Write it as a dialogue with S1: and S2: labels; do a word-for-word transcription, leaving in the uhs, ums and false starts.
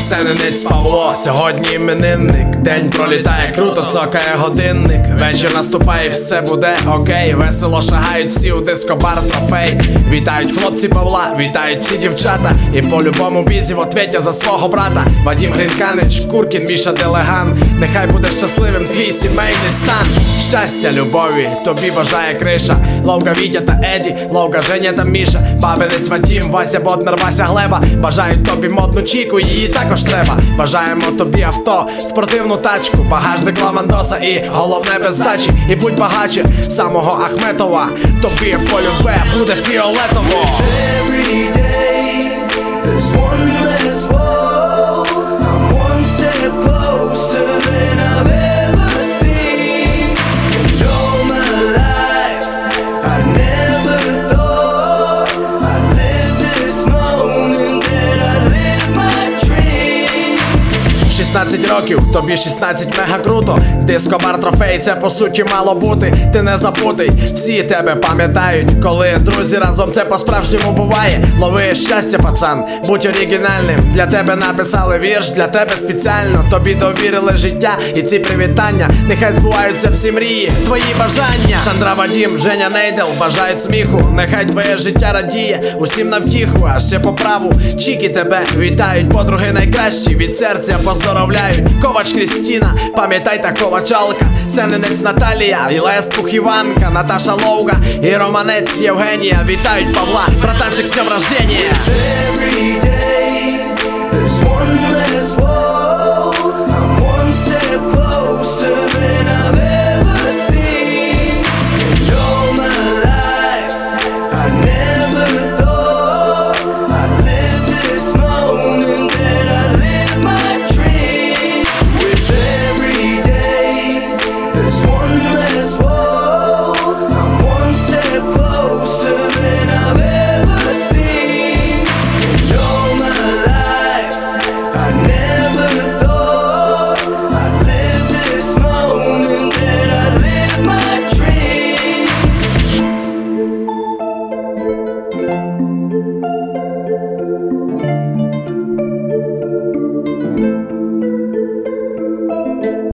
S1: Сененець Павло, сьогодні іменинник. День пролітає круто, цокає годинник. Вечір наступає, все буде окей. Весело шагають всі у дискобар трофей. Вітають хлопці Павла, вітають всі дівчата. І по-любому бізі в ответі за свого брата. Вадім Гринканич, Куркін, Міша Делеган. Нехай буде щасливим твій сімейний стан. Щастя, любові, тобі бажає криша. Ловка Вітя та Еді, Ловка Женя та Міша. Бабинець Вадім, Вася Боднар, Вася Глеба. Бажають тобі модну чіку, її також треба. Бажаємо тобі авто, спортивну тачку, багажник Ламандоса і головне без здачі. І будь багаче самого Ахметова, тобі полюбе буде фіолетово.
S2: Every day there's one less wall. I'm one step closer than I've ever seen. And all my life I never thought I'd live this moment, that I'd live my dreams.
S1: шістнадцять років, тобі шістнадцять, мега круто. Дискобар трофей, це по суті мало бути. Ти не запутай, всі тебе пам'ятають. Коли друзі разом, це по-справжньому буває. Лови щастя, пацан, будь оригінальним. Для тебе написали вірш, для тебе спеціально. Тобі довірили життя і ці привітання. Нехай збуваються всі мрії, твої бажання. Шандра, Вадім, Женя, Нейдел бажають сміху. Нехай твоє життя радіє усім на втіху. А ще по праву Чікі тебе вітають. Подруги найкращі, від серця поздоровляють. Ковач Крістіна, пам'ятай та Ковачалка. Сененець Наталія, Ілеспух Іванка, Наташа Ловга і Романець Євгенія. Вітають Павла, братанчик, з днем рождения.
S2: Every day there's one less